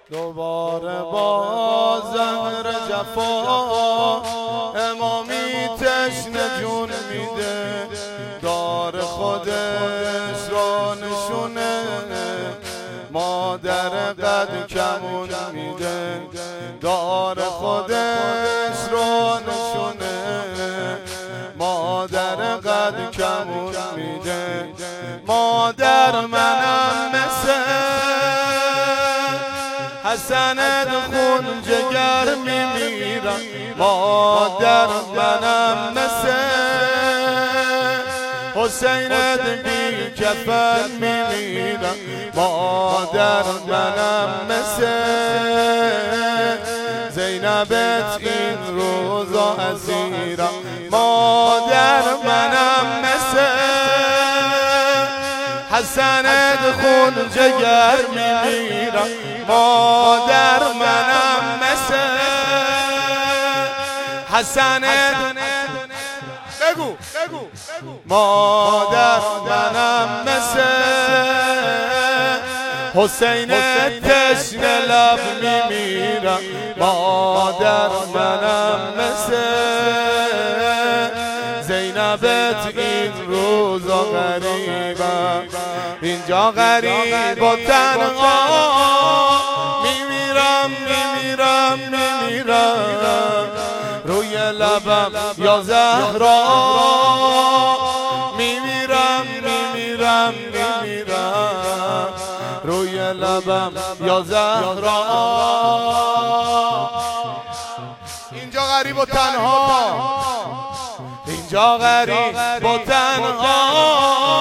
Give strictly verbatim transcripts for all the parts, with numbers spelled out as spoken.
دوباره با زهر جفا امامی تشنه جون میده، دار خودش را نشونه مادر قد کمون میده، دار خودش را نشونه مادر قد کمون میده. مادر منم مثل حسنت خون جگر میمیرم، مادر منم مثل حسینت بی کفن میمیرم، مادر منم مثل زینبت این روزا اسیرم، مادر منم مثل حسنت خون جگر میمیرم، مادر منم مثل حسنت بگو مادر منم مثل حسین تشنه لب میمیرم، مادر منم مثل زینبت این روزا غریبم، اینجا غریب و تنها میمیرم میمیرم میمیرم روی لبم یا زهرا، میمیرم میمیرم میمیرم روی لبم یا زهرا. اینجا غریب و تنها، اینجا غریب و تنها.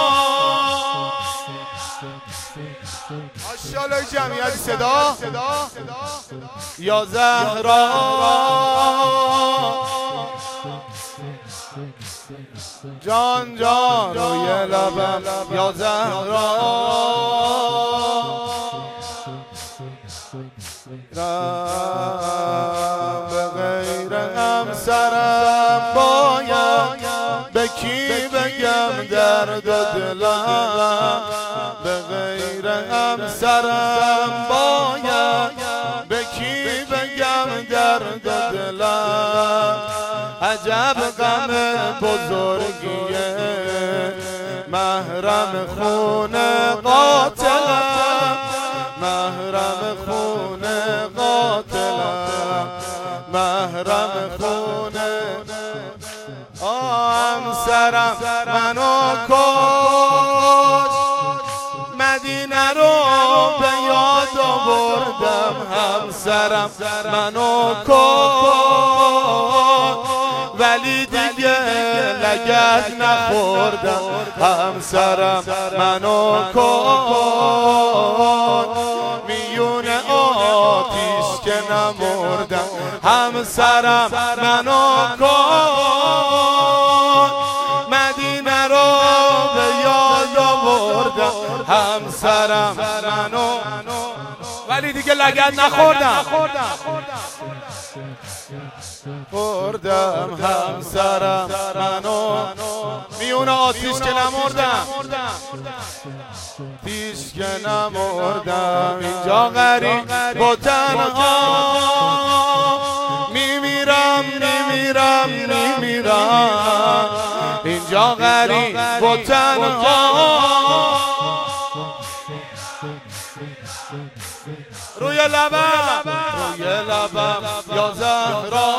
ماشاءالله جمعیت صدا یا زهرا، جان جان روی لبم یا زهرا، به غیر همسرم باید به کی بگم درد و دلم، به غیر همسرم باید به کی بگم درد و دلم، عجب غم بزرگیه محرم خون قاتلم، محرم خون قاتلم، محرم خون همسرم منو کش، مدینه رو به یاد آوردم، همسرم منو کش ولی دیگه لگد نخوردم، همسرم منو کن میون آتیش که نمردم، همسرم منو کن مدینه رو به یاد آوردم، همسرم منو ولی دیگه لگد نخوردم خوردم، همسرم منو میون آتیش که نمردم، آتیش که نمردم، اینجا غریب و تنها میمیرم میمیرم میمیرم، اینجا غریب و تنها روی لبم روی لبم یا زهرا،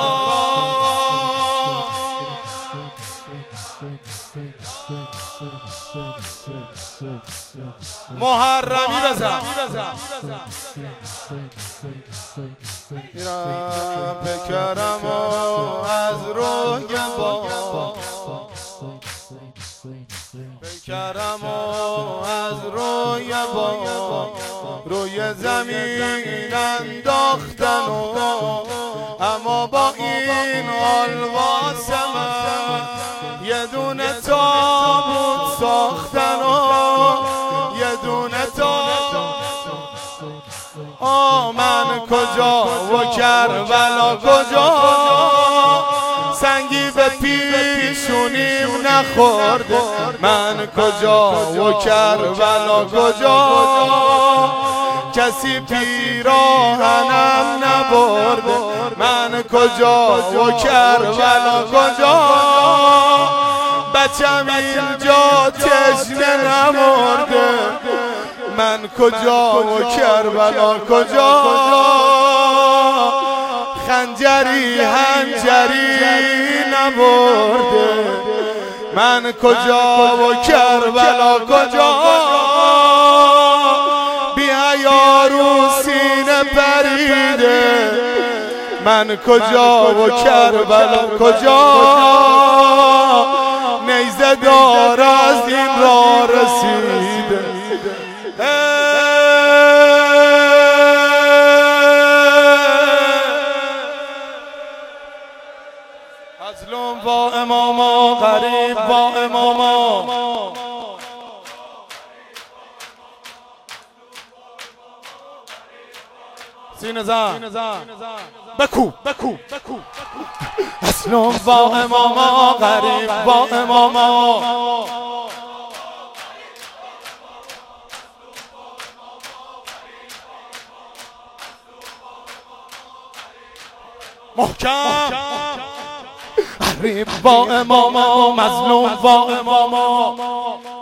محرمی بزن میرم بکرم و از روی با بکرم و از روی با روی زمین انداختن و اما با این حال واسه من یه دونه تابوت ساختن و یه دونه تابوت آمن کجا و کربلا کجا، سنگی به پیشونیم نخورده، من کجا و کربلا کجا، کسی پیراهنم نبرده، من کجا و کربلا کجا، بچم اینجا تشنه نمرده، من کجا و کربلا کجا، خنجری هنجری نبرده، من کجا و کربلا کجا، بیا یارو سینه پریده، من کجا و کربلا کجا، نیزه دار از این را رسیده. مظلوم با اماما، غریب با اماما، سینه زن بکو بکو بکو، مظلوم با اماما، غریب با اماما، محکم غریب با اماما، مظلوم با اماما.